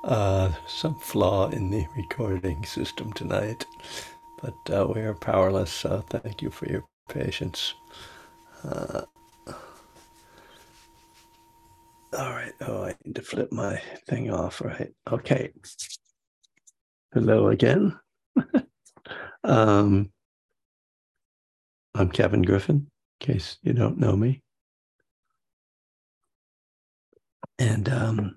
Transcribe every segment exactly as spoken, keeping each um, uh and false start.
Uh, some flaw in the recording system tonight, but uh, we are powerless, so thank you for your patience. Uh, all right. Oh, I need to flip my thing off, right? Okay. Hello again. um, I'm Kevin Griffin, in case you don't know me. And um,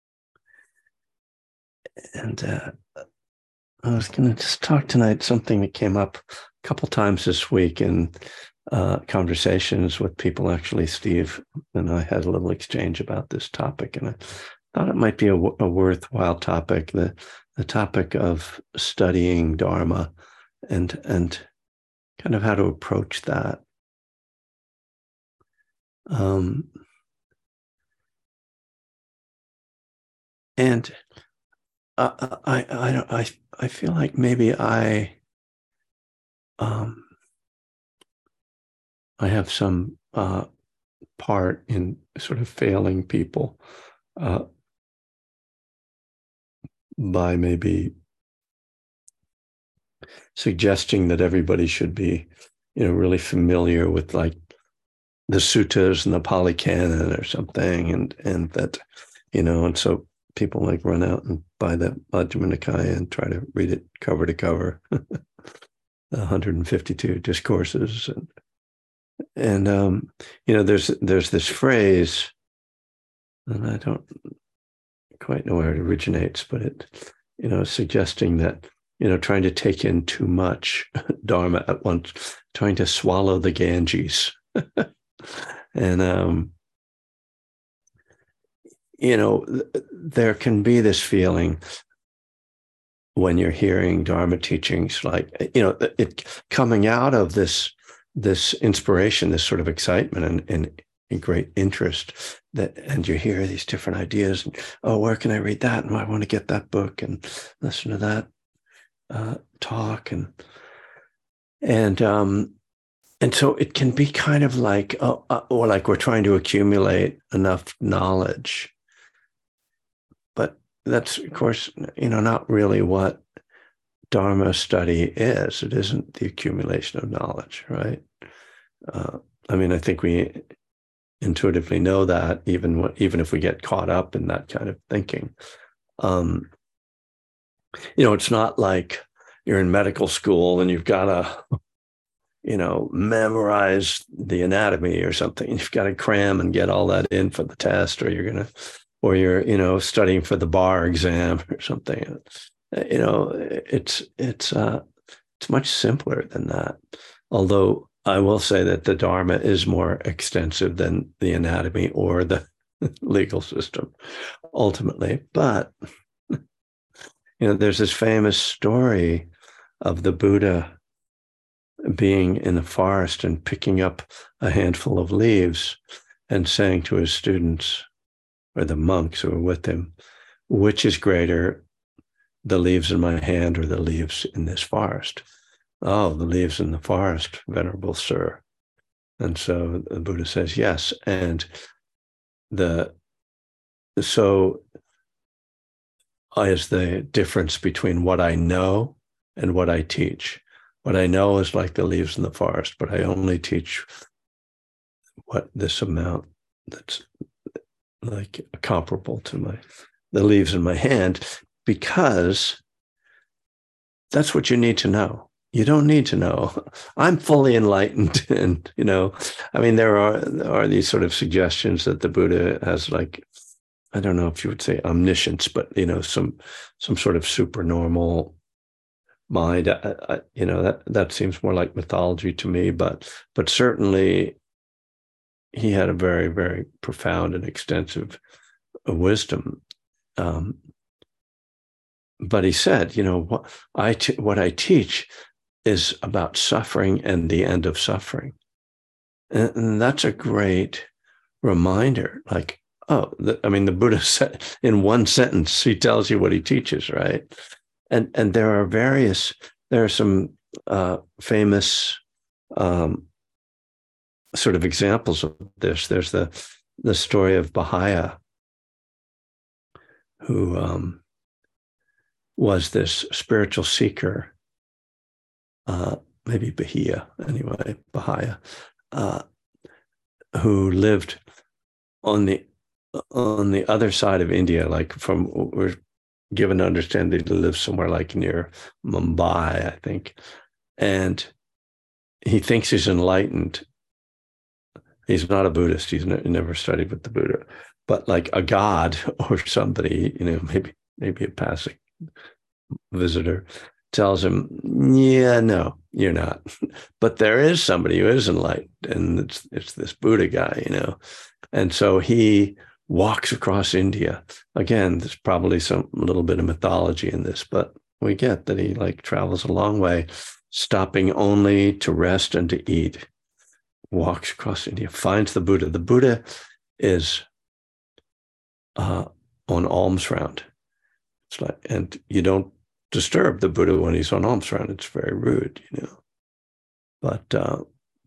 and uh, I was going to just talk tonight something that came up a couple times this week in uh, conversations with people. Actually, Steve and I had a little exchange about this topic, and I thought it might be a, a worthwhile topic. The the topic of studying Dharma and and kind of how to approach that. Um, and I, I I don't I I feel like maybe I um, I have some uh, part in sort of failing people uh, by maybe suggesting that everybody should be, you know, really familiar with like the suttas and the Pali Canon or something, and and that, you know, and so people like run out and buy the Majjhima Nikaya and try to read it cover to cover, one hundred fifty-two discourses, and and um, you know, there's there's this phrase, and I don't quite know where it originates, but it, you know, suggesting that, you know, trying to take in too much Dharma at once, trying to swallow the Ganges. and, um, you know, th- there can be this feeling when you're hearing Dharma teachings, like, you know, it coming out of this, this inspiration, this sort of excitement and, and, and great interest that, and you hear these different ideas. And, oh, where can I read that? And I want to get that book and listen to that uh, talk. And, and, um, and so it can be kind of like, oh, uh, or like we're trying to accumulate enough knowledge. But that's, of course, you know, not really what Dharma study is. It isn't the accumulation of knowledge, right? Uh, I mean, I think we intuitively know that, even even if we get caught up in that kind of thinking. Um, you know, it's not like you're in medical school and you've got to, you know, memorize the anatomy or something. You've got to cram and get all that in for the test, or you're gonna, or you're, you know, studying for the bar exam or something. You know, it's it's uh, it's much simpler than that. Although I will say that the Dharma is more extensive than the anatomy or the legal system, ultimately. But you know, there's this famous story of the Buddha being in the forest and picking up a handful of leaves and saying to his students or the monks who were with him, which is greater, the leaves in my hand or the leaves in this forest? Oh, the leaves in the forest, venerable sir. And so the Buddha says, yes. And the so is the difference between what I know and what I teach. What I know is like the leaves in the forest, but I only teach what this amount that's like comparable to my the leaves in my hand, because that's what you need to know. You don't need to know. I'm fully enlightened, and you know, I mean, there are there are these sort of suggestions that the Buddha has, like, I don't know if you would say omniscience, but you know, some some sort of supernormal mind. I, I, you know, that that seems more like mythology to me, but but certainly he had a very, very profound and extensive wisdom. Um, but he said, you know, what I t- what I teach is about suffering and the end of suffering, and, and that's a great reminder. Like, oh, the, I mean, the Buddha said in one sentence, he tells you what he teaches, right? And and there are various, there are some uh, famous um, sort of examples of this. There's the the story of Baha'ya, who um, was this spiritual seeker, uh, maybe Bahia, anyway, Bahia, uh, who lived on the on the other side of India, like from we're given to understand that he lived somewhere like near Mumbai, I think, and he thinks he's enlightened. He's not a Buddhist. He's ne- never studied with the Buddha, but like a god or somebody, you know, maybe maybe a passing visitor tells him, yeah, no, you're not. But there is somebody who is enlightened, and it's it's this Buddha guy, you know. And so he walks across India. Again, there's probably some little bit of mythology in this, but we get that he like travels a long way, stopping only to rest and to eat. Walks across India, finds the Buddha. The Buddha is uh, on alms round. It's like, and you don't disturb the Buddha when he's on alms round. It's very rude, you know. But uh,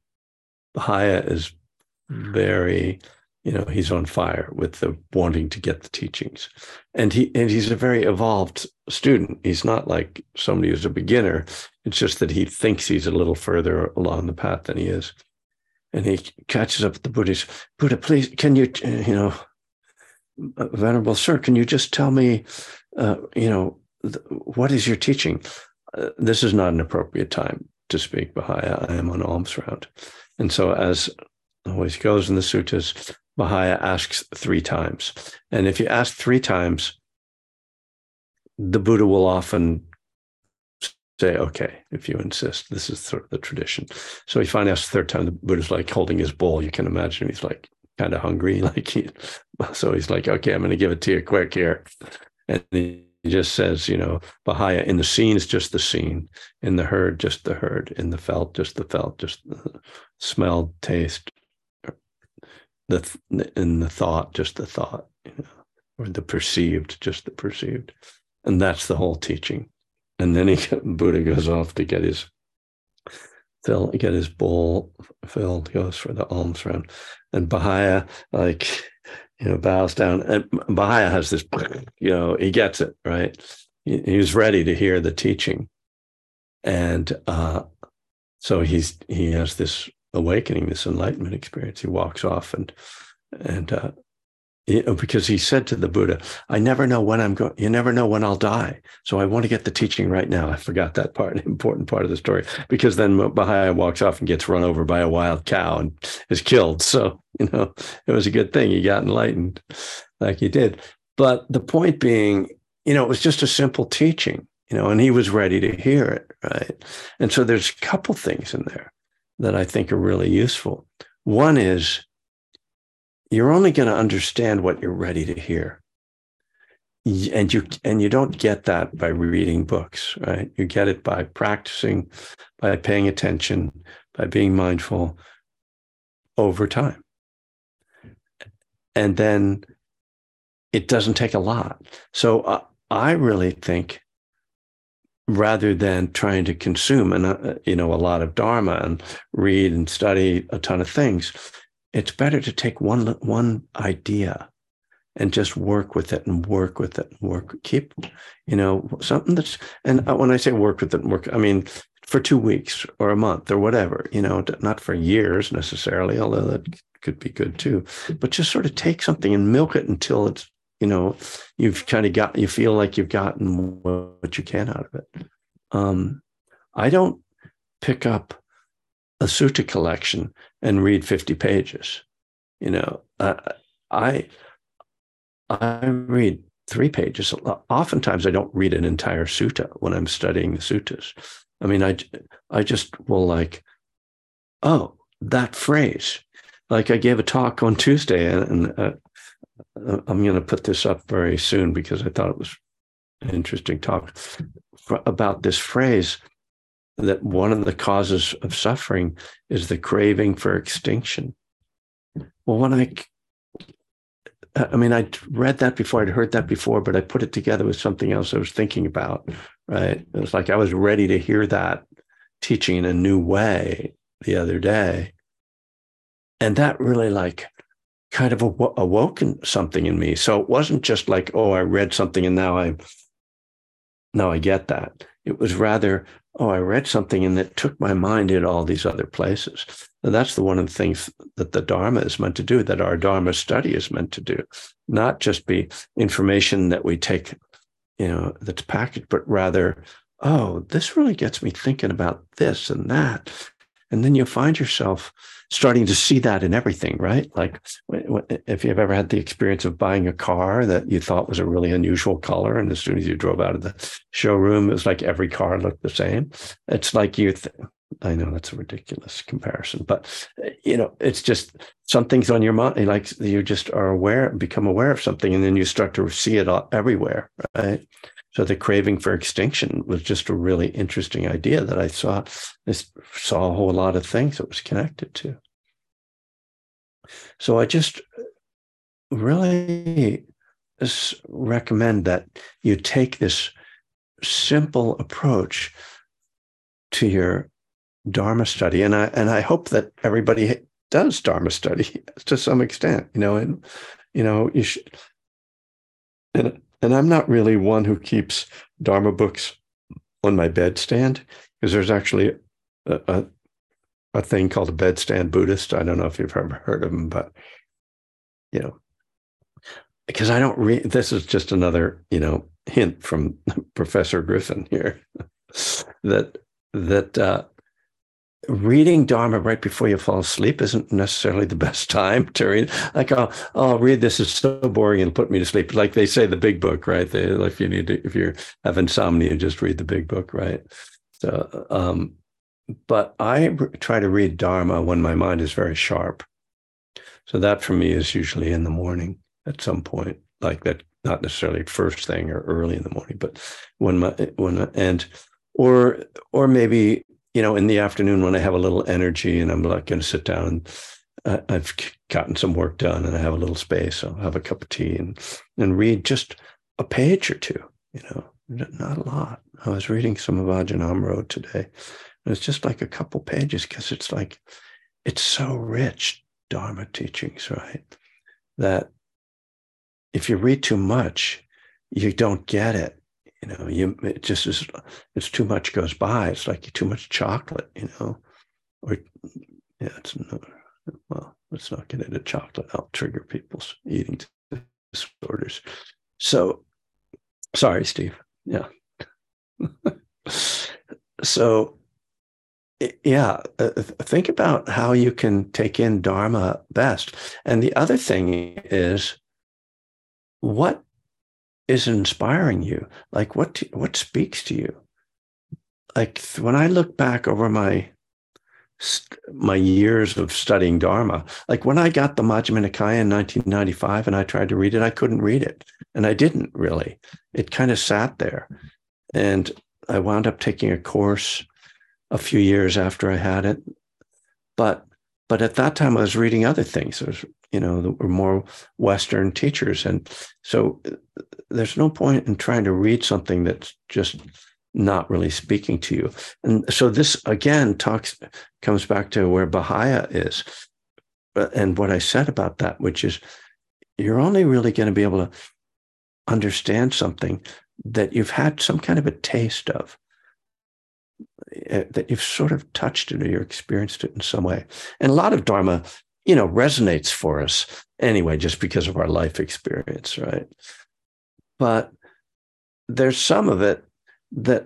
Bahia is very, you know, he's on fire with the wanting to get the teachings, and he and he's a very evolved student. He's not like somebody who's a beginner. It's just that he thinks he's a little further along the path than he is. And he catches up with the Buddha. Buddha, please, can you, you know, Venerable Sir, can you just tell me, uh, you know, th- what is your teaching? Uh, this is not an appropriate time to speak, Bahia. I am on alms round. And so as always goes in the suttas, Bahia asks three times. And if you ask three times, the Buddha will often say, okay, if you insist. This is sort of the tradition. So he finally asks the third time, the Buddha's like holding his bowl. You can imagine he's like kind of hungry. Like he, so he's like, okay, I'm going to give it to you quick here. And he just says, you know, Bahia, in the seen is just the seen, in the heard, just the heard, in the felt, just the felt, just the smell, taste, the in the thought, just the thought, you know, or the perceived, just the perceived. And that's the whole teaching. And then he, Buddha goes off to get his fill, get his bowl filled, goes for the alms round. And Bahia, like, you know, bows down. And Bahia has this, you know, he gets it, right? He, he's ready to hear the teaching. And uh, so he's he has this awakening, this enlightenment experience. He walks off and, and, uh, you know, because he said to the Buddha, I never know when I'm going, you never know when I'll die. So I want to get the teaching right now. I forgot that part, an important part of the story, because then Bahia walks off and gets run over by a wild cow and is killed. So, you know, it was a good thing he got enlightened like he did. But the point being, you know, it was just a simple teaching, you know, and he was ready to hear it, right? And so there's a couple things in there that I think are really useful. One is, you're only going to understand what you're ready to hear. And you and you don't get that by reading books, right? You get it by practicing, by paying attention, by being mindful over time. And then it doesn't take a lot. So uh, I really think, rather than trying to consume and uh, you know, a lot of Dharma and read and study a ton of things, it's better to take one one idea and just work with it and work with it and work, keep, you know, something that's, and when I say work with it and work, I mean, for two weeks or a month or whatever, you know, not for years necessarily, although that could be good too, but just sort of take something and milk it until it's, you know, you've kind of got, you feel like you've gotten what you can out of it. Um, I don't pick up a sutta collection and read fifty pages. You know, uh, I I read three pages. Oftentimes, I don't read an entire sutta when I'm studying the suttas. I mean, I I just will like, oh, that phrase. Like I gave a talk on Tuesday, and, and uh, I'm going to put this up very soon because I thought it was an interesting talk for, about this phrase, that one of the causes of suffering is the craving for extinction. Well, when I, I mean, I'd read that before, I'd heard that before, but I put it together with something else I was thinking about, right? It was like I was ready to hear that teaching in a new way the other day. And that really like kind of aw- awoken something in me. So it wasn't just like, oh, I read something and now I'm no, I get that. It was rather, oh, I read something and it took my mind in all these other places. And that's the one of the things that the Dharma is meant to do, that our Dharma study is meant to do, not just be information that we take, you know, that's packaged, but rather, oh, this really gets me thinking about this and that. And then you find yourself starting to see that in everything, right? Like if you've ever had the experience of buying a car that you thought was a really unusual color, and as soon as you drove out of the showroom, it was like every car looked the same. It's like you, th- I know that's a ridiculous comparison, but you know, it's just something's on your mind. Like you just are aware, become aware of something, and then you start to see it all, everywhere, right? So the craving for extinction was just a really interesting idea that I saw. I saw a whole lot of things it was connected to. So I just really recommend that you take this simple approach to your Dharma study, and I and I hope that everybody does Dharma study to some extent. You know, and you know you should. And And I'm not really one who keeps Dharma books on my bedstand, because there's actually a, a, a thing called a bedstand Buddhist. I don't know if you've ever heard of them, but, you know, because I don't read, this is just another, you know, hint from Professor Griffin here, that, that, uh, reading Dharma right before you fall asleep isn't necessarily the best time to read. Like, oh, oh I'll read this, is so boring and put me to sleep. Like they say, the big book, right? They, if you need to, if you have insomnia, just read the big book, right? So, um, but I try to read Dharma when my mind is very sharp. So that for me is usually in the morning at some point, like that, not necessarily first thing or early in the morning, but when my, when, and, or, or maybe, you know, in the afternoon when I have a little energy and I'm like going to sit down and uh, I've gotten some work done and I have a little space, I'll have a cup of tea and, and read just a page or two, you know, not a lot. I was reading some of Ajahn Amaro today. And it's just like a couple pages, because it's like, it's so rich, Dharma teachings, right? That if you read too much, you don't get it. You know, you it just is, it's too much goes by. It's like too much chocolate, you know, or yeah, it's no, well, let's not get into chocolate. I'll trigger people's eating disorders. So, sorry, Steve. Yeah. So, yeah, uh, think about how you can take in Dharma best. And the other thing is, what is inspiring you? Like what, what speaks to you? Like when I look back over my, my years of studying Dharma, like when I got the Majjhima Nikaya in nineteen ninety-five and I tried to read it, I couldn't read it. And I didn't really. It kind of sat there. And I wound up taking a course a few years after I had it. But, but at that time I was reading other things. There was, you know, there were more Western teachers. And so there's no point in trying to read something that's just not really speaking to you. And so this, again, talks, comes back to where Baha'ya is. And what I said about that, which is you're only really going to be able to understand something that you've had some kind of a taste of, that you've sort of touched it or you've experienced it in some way. And a lot of Dharma, you know, resonates for us anyway, just because of our life experience, right? But there's some of it that,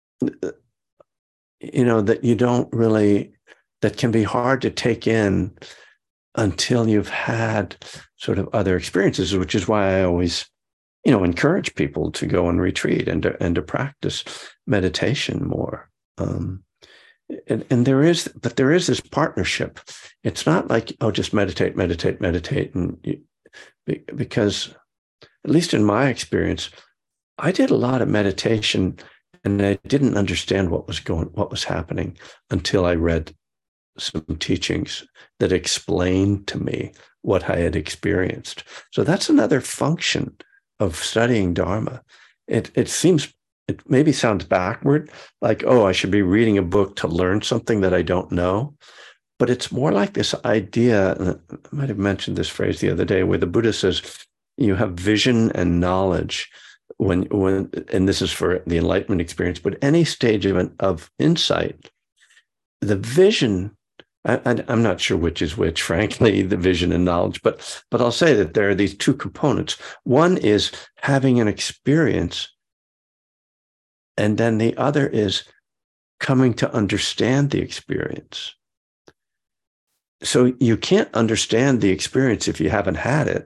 you know, that you don't really, that can be hard to take in until you've had sort of other experiences, which is why I always, you know, encourage people to go and retreat and to, and to practice meditation more. Um, and, and there is, but there is this partnership. It's not like, oh, just meditate, meditate, meditate. And you, because at least in my experience, I did a lot of meditation and I didn't understand what was going, what was happening until I read some teachings that explained to me what I had experienced. So that's another function of studying Dharma. It it seems, it maybe sounds backward, like, oh, I should be reading a book to learn something that I don't know. But it's more like this idea, I might have mentioned this phrase the other day, where the Buddha says, you have vision and knowledge when when and this is for the enlightenment experience, but any stage of an, of insight, the vision. I, I, I'm not sure which is which, frankly, the vision and knowledge, but but I'll say that there are these two components. One is having an experience, and then the other is coming to understand the experience. So you can't understand the experience if you haven't had it.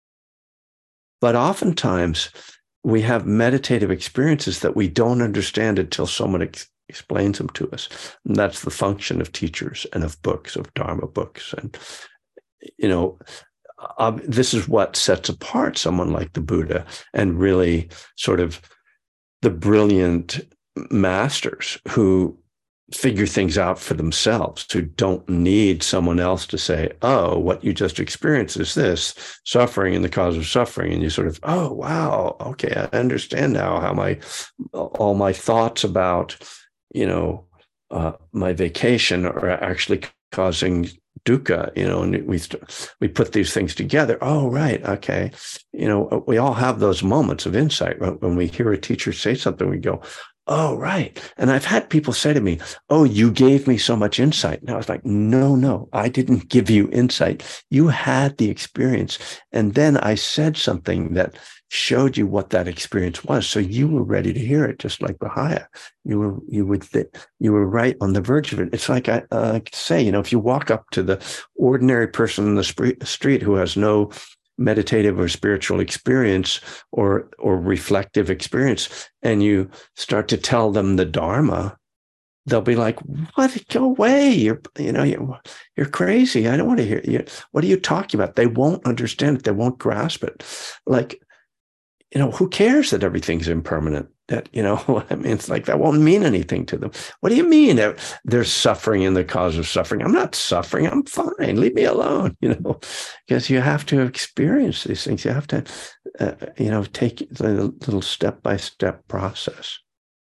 But oftentimes we have meditative experiences that we don't understand until someone ex- explains them to us. And that's the function of teachers and of books, of Dharma books. And, you know, uh, this is what sets apart someone like the Buddha and really sort of the brilliant masters who figure things out for themselves, who don't need someone else to say, oh, what you just experienced is this suffering and the cause of suffering. And you sort of, oh, wow, okay, I understand now how my, all my thoughts about, you know, uh, my vacation are actually causing dukkha, you know, and we, we put these things together. Oh, right. Okay. You know, we all have those moments of insight when we hear a teacher say something, we go, oh, right. And I've had people say to me, oh, you gave me so much insight. And I was like, no, no, I didn't give you insight. You had the experience. And then I said something that showed you what that experience was. So you were ready to hear it, just like Baha'ya. You were, you would, th- you were right on the verge of it. It's like I uh, say, you know, if you walk up to the ordinary person in the sp- street who has no meditative or spiritual experience or or reflective experience, and you start to tell them the Dharma, they'll be like, "What? Go away! You're you know you're, you're crazy. I don't want to hear you. What are you talking about?" They won't understand it. They won't grasp it. Like, you know, who cares that everything's impermanent? That, you know, I mean, it's like that won't mean anything to them. What do you mean there's suffering in the cause of suffering? I'm not suffering. I'm fine. Leave me alone, you know, because you have to experience these things. You have to, uh, you know, take the little step by step process.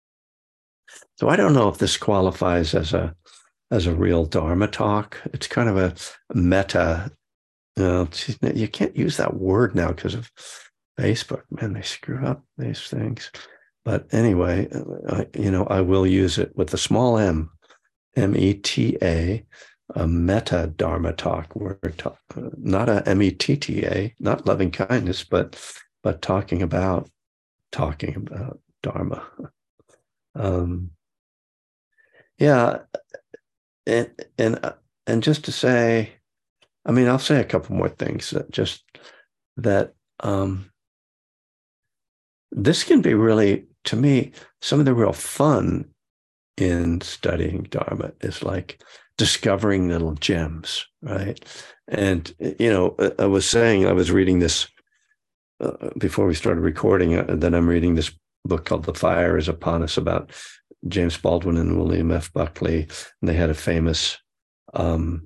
So I don't know if this qualifies as a as a real Dharma talk. It's kind of a meta. You know, you can't use that word now because of Facebook. Man, they screw up these things. But anyway, I, you know, I will use it with a small m, M E T A, a meta Dharma talk. We're talk, not a M E T T A, not loving kindness, but but talking about talking about Dharma. Um, yeah, and and and just to say, I mean, I'll say a couple more things. That just that um, this can be really, to me, some of the real fun in studying Dharma is like discovering little gems, right? And, you know, I was saying, I was reading this uh, before we started recording, uh, that I'm reading this book called The Fire is Upon Us about James Baldwin and William F. Buckley. And they had a famous um,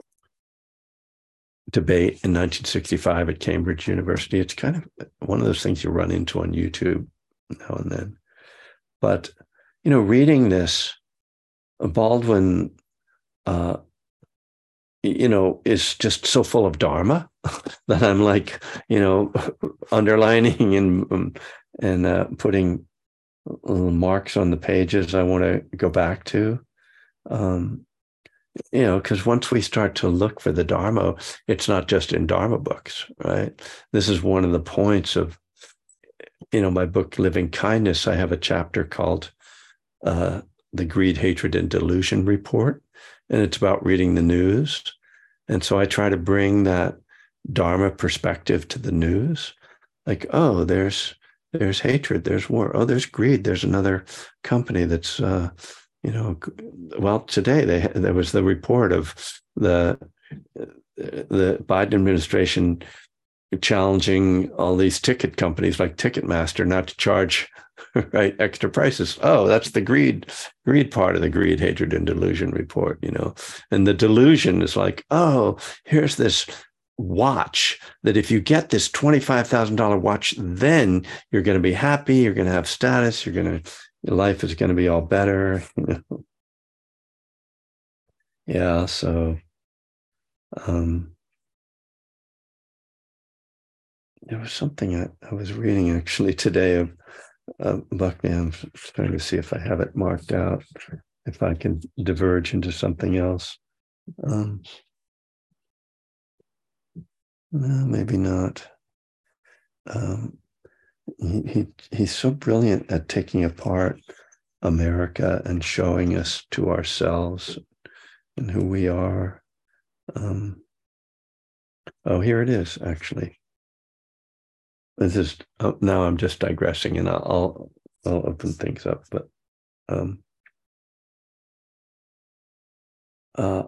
debate in nineteen sixty-five at Cambridge University. It's kind of one of those things you run into on YouTube now and then. But, you know, reading this, Baldwin, uh, you know, is just so full of Dharma that I'm like, you know, underlining and um, and uh, putting little marks on the pages I want to go back to. Um, you know, because once we start to look for the Dharma, it's not just in Dharma books, right? This is one of the points of, you know, my book, Living Kindness. I have a chapter called uh, The Greed, Hatred, and Delusion Report, and it's about reading the news. And so I try to bring that Dharma perspective to the news. Like, oh, there's there's hatred, there's war, oh, there's greed, there's another company that's, uh, you know, well, today they there was the report of the the Biden administration challenging all these ticket companies like Ticketmaster not to charge right extra prices. Oh, that's the greed greed part of the Greed, Hatred, and Delusion report, you know. And the delusion is like, oh, here's this watch that if you get this twenty-five thousand dollars watch, then you're going to be happy, you're going to have status, you're going to, your life is going to be all better, you know. Yeah, so um there was something I, I was reading actually today of uh, Buckney. I'm trying to see if I have it marked out, if I can diverge into something else. Um, no, maybe not. Um, he, he he's so brilliant at taking apart America and showing us to ourselves and who we are. Um, oh, here it is, actually. This is oh, now I'm just digressing, and I'll I'll open things up, but um, uh,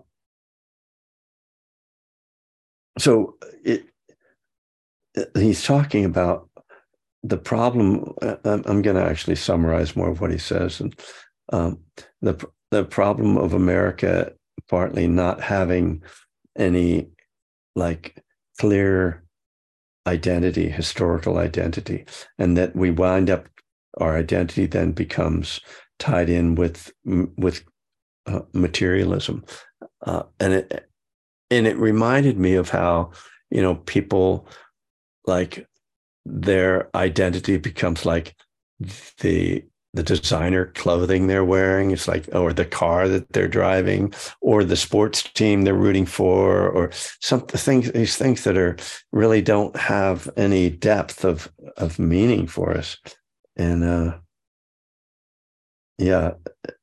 so it, it, he's talking about the problem. uh, I'm, I'm going to actually summarize more of what he says, and um, the the problem of America partly not having any like clear identity, historical identity, and that we wind up our identity then becomes tied in with with uh, materialism, uh, and it and it reminded me of how, you know, people like their identity becomes like the the designer clothing they're wearing. It's like, or the car that they're driving, or the sports team they're rooting for, or some things, these things that are really don't have any depth of of meaning for us. And uh, yeah,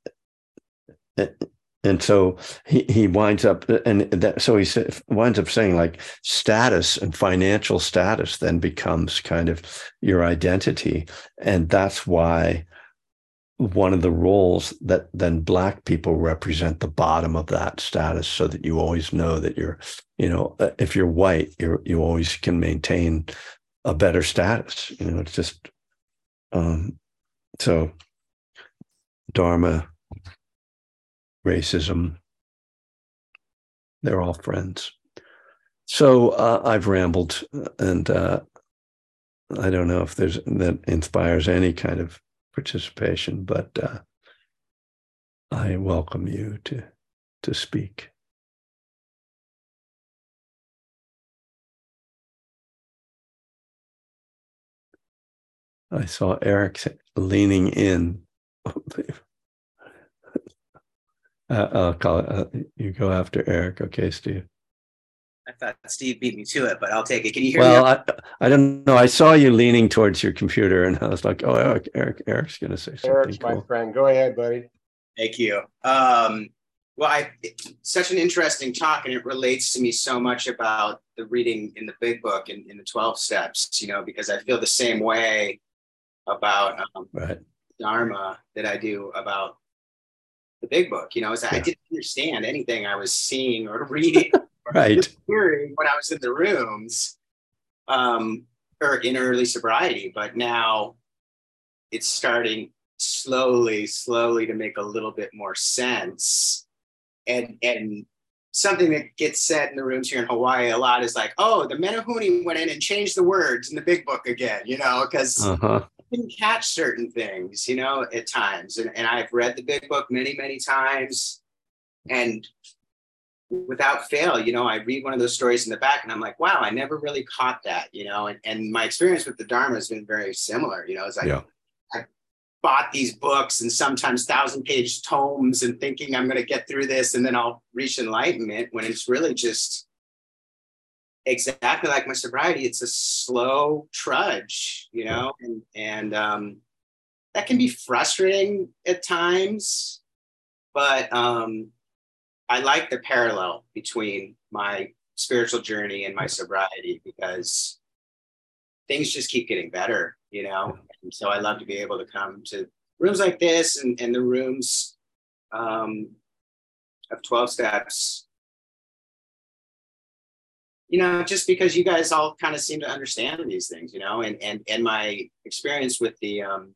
and so he he winds up, and that so he winds up saying like status and financial status then becomes kind of your identity, and that's why one of the roles that then Black people represent the bottom of that status, so that you always know that you're, you know, if you're white, you you always can maintain a better status. You know, it's just um, so Dharma, racism, they're all friends. So uh, I've rambled, and uh, I don't know if there's that inspires any kind of participation, but uh, I welcome you to to speak. I saw Eric leaning in. uh, I'll call it. Uh, you go after Eric, okay, Steve? I thought Steve beat me to it, but I'll take it. Can you hear well, me? Well, I, I don't know. I saw you leaning towards your computer, and I was like, "Oh, Eric, Eric Eric's going to say something Eric's cool." My friend, go ahead, buddy. Thank you. Um, well, I such an interesting talk, and it relates to me so much about the reading in the Big Book and in, in the twelve Steps. You know, because I feel the same way about um, right. Dharma that I do about the Big Book. You know, is that yeah. I didn't understand anything I was seeing or reading. Right. Hearing when I was in the rooms, um, or in early sobriety, but now it's starting slowly, slowly to make a little bit more sense. And and something that gets said in the rooms here in Hawaii a lot is like, oh, the Menehune went in and changed the words in the Big Book again, you know, because uh-huh. I didn't catch certain things, you know, at times. And, and I've read the Big Book many, many times. And without fail, you know, I read one of those stories in the back and I'm like, wow, I never really caught that, you know, and, and my experience with the Dharma has been very similar, you know, it's like, yeah. I bought these books and sometimes thousand page tomes and thinking I'm going to get through this and then I'll reach enlightenment, when it's really just exactly like my sobriety. It's a slow trudge, you know, yeah. and, and um, that can be frustrating at times, but um, I like the parallel between my spiritual journey and my sobriety, because things just keep getting better, you know? And so I love to be able to come to rooms like this and, and the rooms um, of twelve Steps, you know, just because you guys all kind of seem to understand these things, you know, and, and, and my experience with the, um,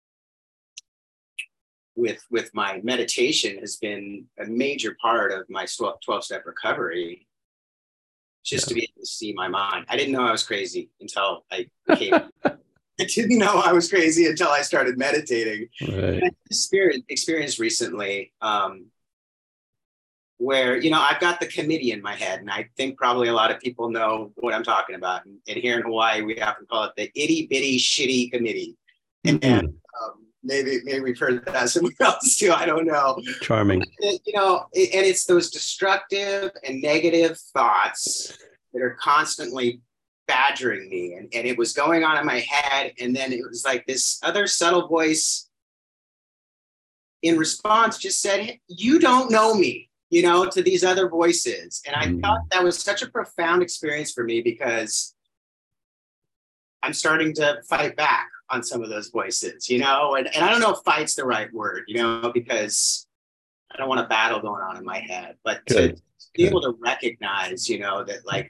with with my meditation has been a major part of my twelve-step recovery, just yeah. to be able to see my mind. I didn't know I was crazy until I became, I didn't know I was crazy until I started meditating. Right. I spirit experience recently, um, where, you know, I've got the committee in my head, and I think probably a lot of people know what I'm talking about. And, and here in Hawaii, we often call it the itty bitty shitty committee. And, Mm-hmm. um, maybe maybe we've heard that somewhere else too. I don't know. Charming. But, you know, it, and it's those destructive and negative thoughts that are constantly badgering me. And, and it was going on in my head. And then it was like this other subtle voice in response just said, hey, you don't know me, you know, to these other voices. And I mm. thought that was such a profound experience for me, because I'm starting to fight back on some of those voices, you know, and, and I don't know if fight's the right word, you know, because I don't want a battle going on in my head, but Good. to be Good. able to recognize, you know, that like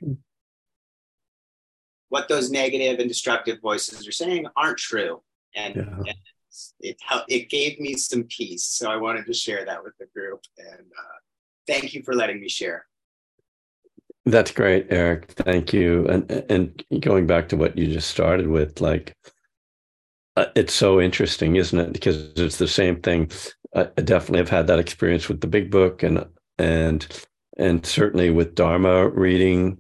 what those negative and destructive voices are saying aren't true. And, yeah. and it it gave me some peace. So I wanted to share that with the group. And uh, thank you for letting me share. That's great, Eric. Thank you. And and going back to what you just started with, like, uh, it's so interesting, isn't it? Because it's the same thing. I definitely have had that experience with the Big Book, and and and certainly with Dharma reading.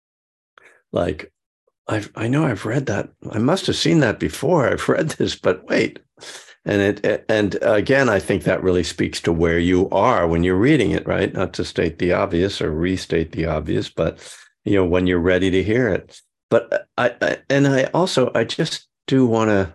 Like, I've I know I've read that. I must have seen that before. I've read this, but wait. And it and again, I think that really speaks to where you are when you're reading it, right? Not to state the obvious or restate the obvious, but you know, when you're ready to hear it. But I, I and I also I just do want to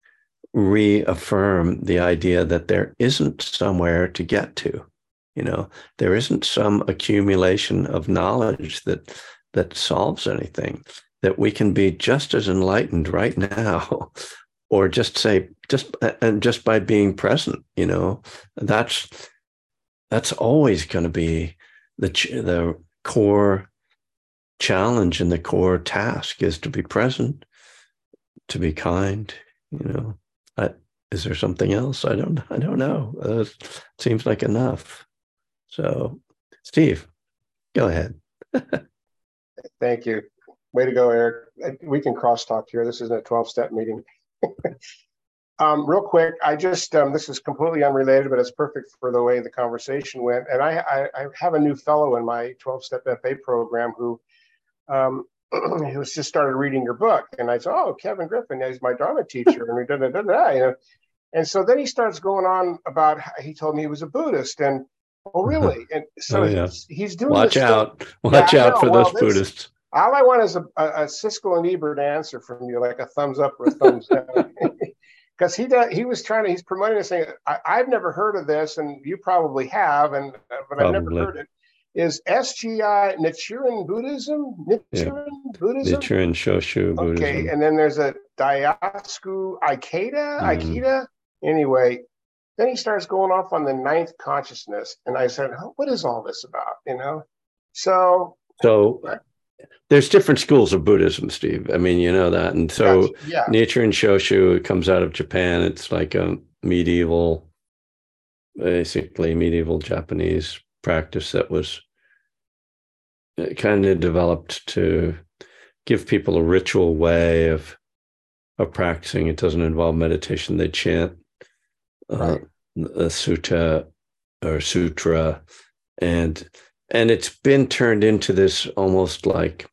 reaffirm the idea that there isn't somewhere to get to. You know, there isn't some accumulation of knowledge that that solves anything. That we can be just as enlightened right now. Or just say, just and just by being present, you know, that's that's always going to be the the core challenge and the core task is to be present, to be kind. You know, I, is there something else? I don't. I don't know. Uh, it seems like enough. So, Steve, go ahead. Thank you. Way to go, Eric. We can crosstalk here. This isn't a twelve-step meeting. um, real quick, I just, um, this is completely unrelated, but it's perfect for the way the conversation went. And I, I, I have a new fellow in my twelve-step F A program who um, he was just started reading your book. And I said, oh, Kevin Griffin, he's my Dharma teacher. And we da, da, da, da, you know. And so then he starts going on about, he told me he was a Buddhist. And, oh, really? And so oh, yeah. he's, he's doing Watch this out. stuff. Watch yeah, out for well, those this, Buddhists. All I want is a, a, a Siskel and Ebert answer from you, like a thumbs up or a thumbs down. Because he does, he was trying to, he's promoting this thing. I, I've never heard of this, and you probably have, and uh, but probably. I've never heard it. Is S G I Nichiren Buddhism? Nichiren yeah. Buddhism? Nichiren Shoshu Buddhism. Okay, and then there's a Daisaku Ikeda, mm. Ikeda. Anyway, then he starts going off on the ninth consciousness, and I said, oh, what is all this about? You know, so. So. There's different schools of Buddhism, Steve. I mean, you know that. And so gotcha. yeah. Nichiren Shoshu, it comes out of Japan. It's like a medieval, basically medieval Japanese practice that was kind of developed to give people a ritual way of, of practicing. It doesn't involve meditation. They chant uh, right. a sutta or sutra. And, and it's been turned into this almost like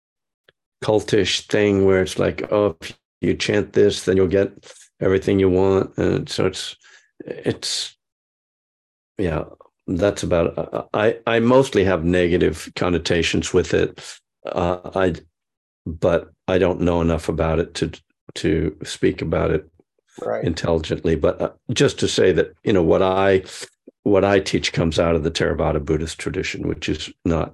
cultish thing where it's like, oh, if you chant this, then you'll get everything you want. And so it's, it's, yeah, that's about it. I, I mostly have negative connotations with it. Uh, I, but I don't know enough about it to, to speak about it right. intelligently. But uh, just to say that, you know, what I, what I teach comes out of the Theravada Buddhist tradition, which is not,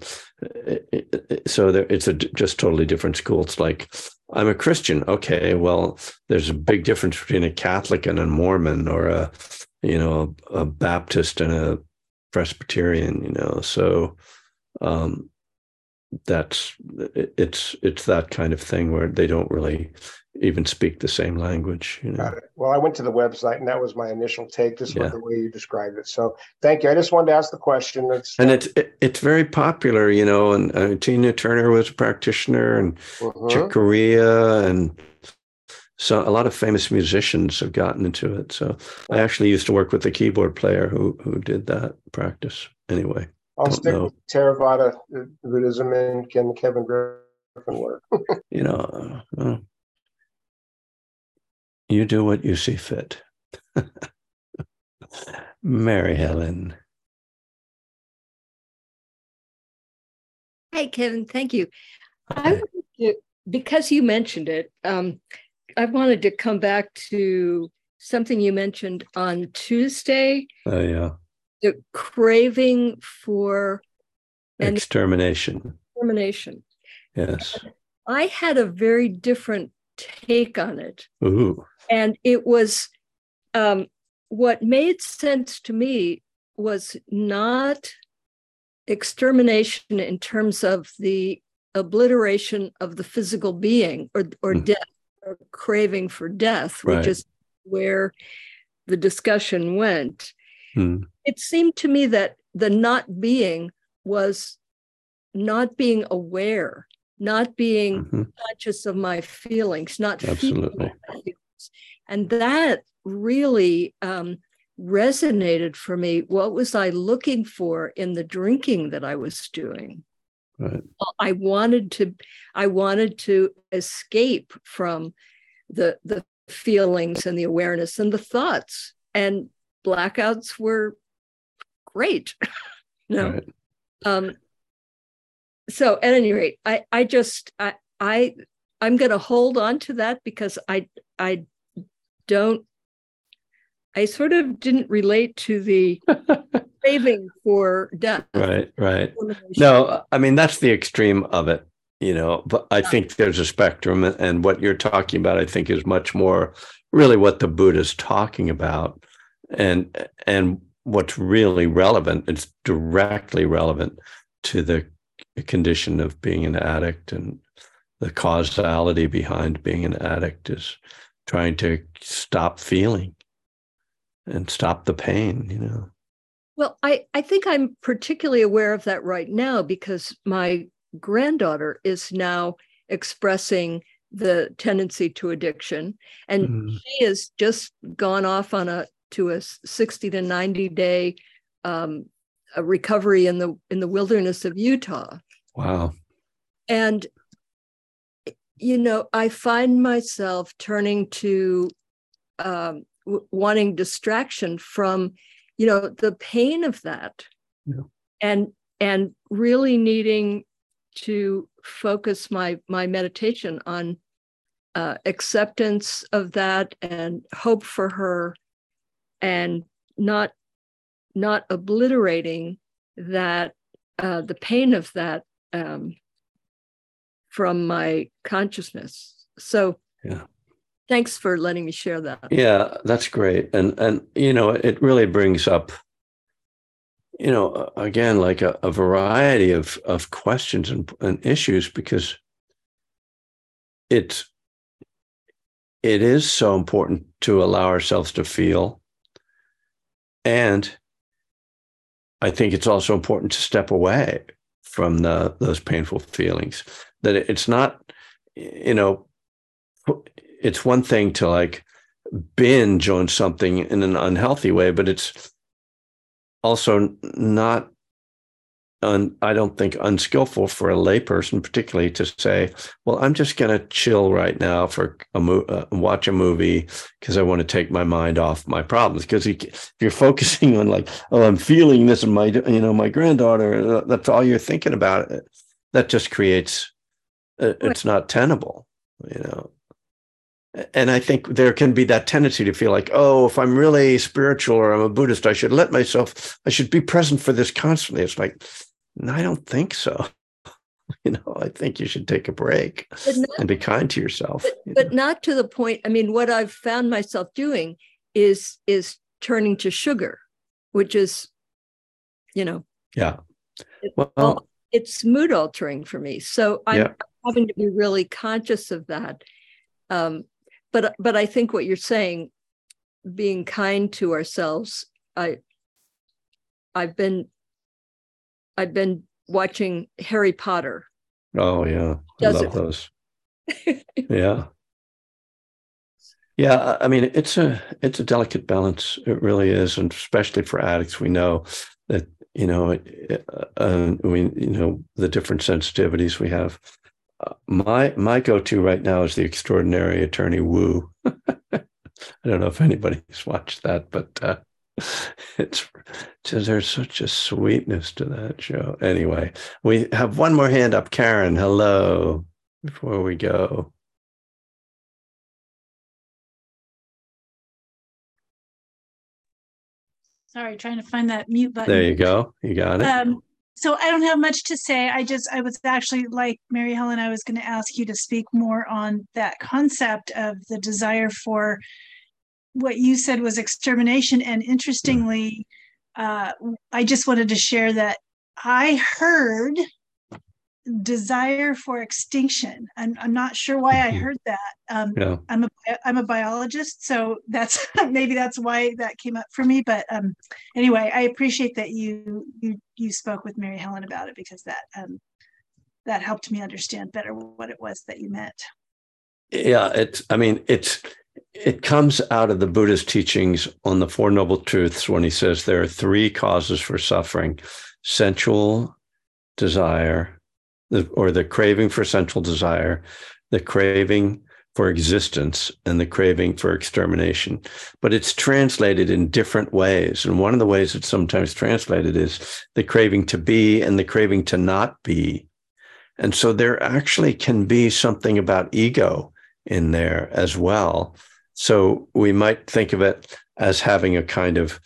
so there, it's a just totally different school. It's like, I'm a Christian. Okay, well, there's a big difference between a Catholic and a Mormon, or a, you know, a, a Baptist and a Presbyterian, you know, so um, that's, it's, it's that kind of thing where they don't really even speak the same language. You know? Got it. Well, I went to the website, and that was my initial take, just yeah. with the way you described it. So thank you. I just wanted to ask the question. It's, and it's it, it's very popular, you know, and uh, Tina Turner was a practitioner, and uh-huh. Chick Corea, and so a lot of famous musicians have gotten into it. So I actually used to work with a keyboard player who who did that practice anyway. I'll don't stick know. with Theravada uh, Buddhism and Ken Kevin Griffin work. You know, uh, you do what you see fit. Mary Helen. Hey, Kevin, thank you. Hi. I wanted to, because you mentioned it, um, I wanted to come back to something you mentioned on Tuesday, Oh, yeah. the craving for an Extermination. extermination. Yes. I had a very different take on it. Ooh. And it was um, what made sense to me was not extermination in terms of the obliteration of the physical being or, or Mm. death or craving for death, which Right. is where the discussion went. Mm. It seemed to me that the not being was not being aware, not being Mm-hmm. conscious of my feelings, not Absolutely. feeling my feelings. And that really um, resonated for me. What was I looking for in the drinking that I was doing? Right. I wanted to, I wanted to escape from the the feelings and the awareness and the thoughts. And blackouts were great. you know? Right. Um, so at any rate, I I just I I I'm going to hold on to that because I I don't I sort of didn't relate to the craving for death. Right, right. No, I mean, that's the extreme of it, you know, but I think there's a spectrum, and what you're talking about, I think, is much more really what the Buddha's talking about. And and what's really relevant, it's directly relevant to the condition of being an addict, and the causality behind being an addict is trying to stop feeling and stop the pain, you know. Well, I, I think I'm particularly aware of that right now because my granddaughter is now expressing the tendency to addiction. And mm. she has just gone off on a to a sixty to ninety day um, a recovery in the in the wilderness of Utah. Wow. And, you know, I find myself turning to um, w- wanting distraction from you know, the pain of that, yeah. and and really needing to focus my my meditation on uh, acceptance of that and hope for her, and not not obliterating that uh, the pain of that um, from my consciousness. So, yeah. Thanks for letting me share that. Yeah, that's great. And, and you know, it really brings up, you know, again, like a, a variety of, of questions and, and issues, because it's, it is so important to allow ourselves to feel. And I think it's also important to step away from the, those painful feelings, that it's not, you know, it's one thing to like binge on something in an unhealthy way, but it's also not, un, I don't think, unskillful for a layperson, particularly, to say, well, I'm just going to chill right now for a mo- uh, watch a movie because I want to take my mind off my problems. Because if you're focusing on like, oh, I'm feeling this, and my, you know, my granddaughter, that's all you're thinking about. That just creates, uh, it's not tenable, you know. And I think there can be that tendency to feel like, oh, if I'm really spiritual or I'm a Buddhist, I should let myself, I should be present for this constantly. It's like, no, I don't think so. You know, I think you should take a break not, and be kind to yourself. But, you but not to the point. I mean, what I've found myself doing is, is turning to sugar, which is, you know. Yeah. Well, well it's mood altering for me. So I'm yeah. having to be really conscious of that. Um, But but I think what you're saying, being kind to ourselves, I I've been I've been watching Harry Potter. Oh yeah, Does I love it? those. yeah, yeah. I mean, it's a it's a delicate balance. It really is, and especially for addicts, we know that you know, uh, we, you know, the different sensitivities we have. Uh, my my go-to right now is The Extraordinary Attorney Wu. I don't know if anybody's watched that, but uh, it's just, there's such a sweetness to that show. Anyway, we have one more hand up. Karen, hello. Before we go. Sorry, trying to find that mute button. There you go. You got it. Um, so I don't have much to say. I just, I was actually like Mary Helen, I was going to ask you to speak more on that concept of the desire for what you said was extermination. And interestingly, uh, I just wanted to share that I heard desire for extinction. I'm, I'm not sure why I heard that. Um, yeah. I'm a I'm a biologist, so that's maybe that's why that came up for me. But um, anyway, I appreciate that you you you spoke with Mary Helen about it, because that um, that helped me understand better what it was that you meant. Yeah, it's. I mean, it's it comes out of the Buddha's teachings on the Four Noble Truths when he says there are three causes for suffering: sensual desire, the, or the craving for sensual desire, the craving for existence, and the craving for extermination. But it's translated in different ways. And one of the ways it's sometimes translated is the craving to be and the craving to not be. And so there actually can be something about ego in there as well. So we might think of it as having a kind of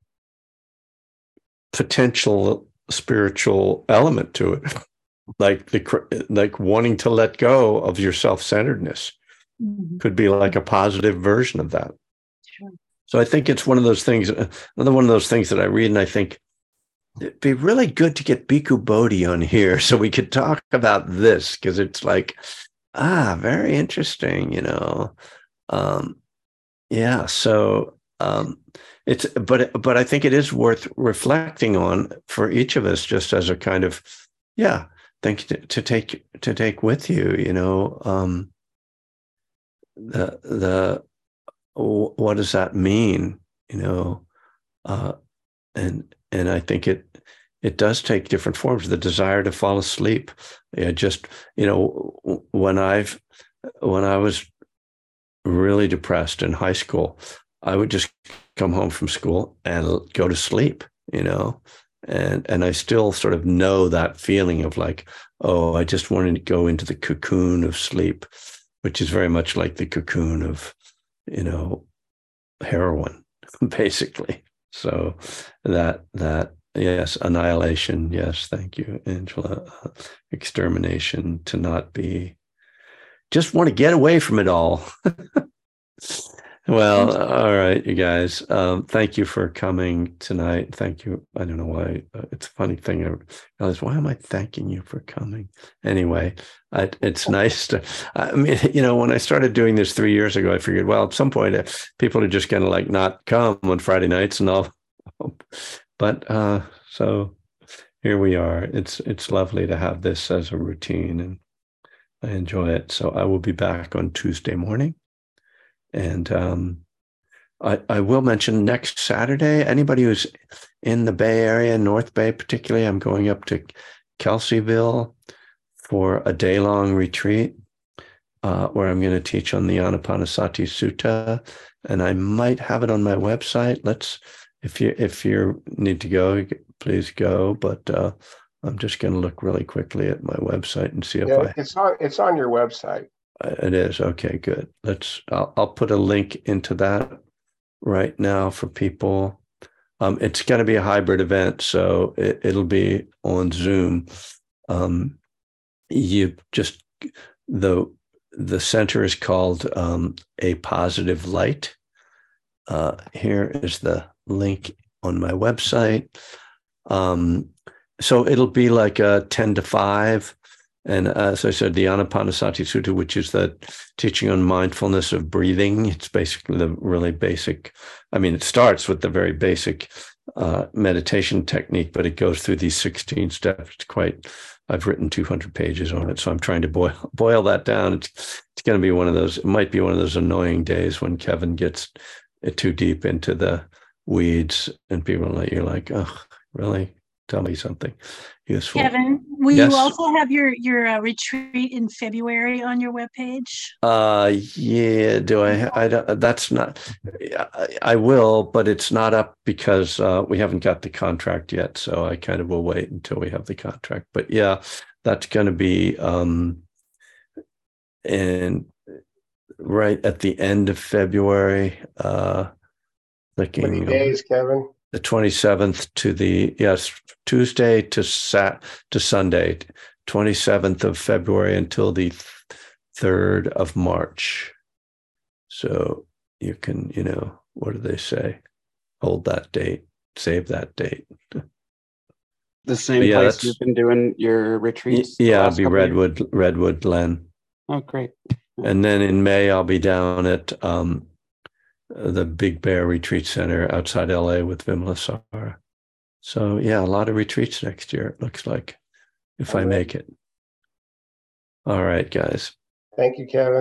potential spiritual element to it. Like the like wanting to let go of your self-centeredness mm-hmm. could be like a positive version of that. Sure. So I think it's one of those things, another one of those things that I read, and I think it'd be really good to get Bhikkhu Bodhi on here so we could talk about this, because it's like, ah, very interesting, you know. Um, yeah, so um, it's, but but I think it is worth reflecting on for each of us, just as a kind of, yeah. Think to, to take to take with you, you know, um, the the what does that mean, you know, uh, and and I think it it does take different forms. The desire to fall asleep, yeah, just you know, when I've when I was really depressed in high school, I would just come home from school and go to sleep, you know. And and I still sort of know that feeling of like, oh, I just wanted to go into the cocoon of sleep, which is very much like the cocoon of, you know, heroin, basically. So that, that yes, annihilation. Yes, thank you, Angela. Uh, extermination, to not be, just want to get away from it all. Well, all right, you guys. Um, thank you for coming tonight. Thank you. I don't know why. Uh, it's a funny thing. I realized, why am I thanking you for coming? Anyway, I, it's nice to, I mean, you know, when I started doing this three years ago, I figured, well, at some point, uh, people are just going to like not come on Friday nights and all. But uh, so here we are. It's, it's lovely to have this as a routine, and I enjoy it. So I will be back on Tuesday morning. And um, I, I will mention next Saturday, anybody who's in the Bay Area, North Bay particularly, I'm going up to Kelseyville for a day-long retreat uh, where I'm going to teach on the Anapanasati Sutta, and I might have it on my website. Let's, if you if you need to go, please go. But uh, I'm just going to look really quickly at my website and see if yeah, I. It's on. It's on your website. It is. Okay, good. Let's, I'll, I'll put a link into that right now for people. Um, it's going to be a hybrid event, so it, it'll be on Zoom. Um, you just, the, the center is called um, A Positive Light. Uh, here is the link on my website. Um, so it'll be like a ten to five. And as I said, the Anapanasati Sutta, which is the teaching on mindfulness of breathing, it's basically the really basic, I mean, it starts with the very basic uh, meditation technique, but it goes through these sixteen steps. It's quite, I've written two hundred pages on it, so I'm trying to boil boil that down. It's, it's going to be one of those, it might be one of those annoying days when Kevin gets too deep into the weeds and people are like, you're like, oh, really? tell me something useful. Kevin, will Yes. you also have your your uh, retreat in February on your webpage? Uh, yeah. Do I? I don't. That's not. I, I will, but it's not up because uh, we haven't got the contract yet. So I kind of will wait until we have the contract. But yeah, that's going to be um, and right at the end of February. Uh, looking. Many days, Kevin. The twenty-seventh to the, yes, Tuesday to Sat to Sunday, twenty-seventh of February until the third of March. So you can, you know, what do they say? Hold that date, save that date. The same Yeah, place that's- you've been doing your retreats? the Yeah, last it'll be couple of years? Redwood, Redwood Glen. Oh, great. And then in May, I'll be down at um, the Big Bear Retreat Center outside L A with Vimalasara. So yeah, a lot of retreats next year, it looks like, if I All right. make it. All right, guys. Thank you, Kevin.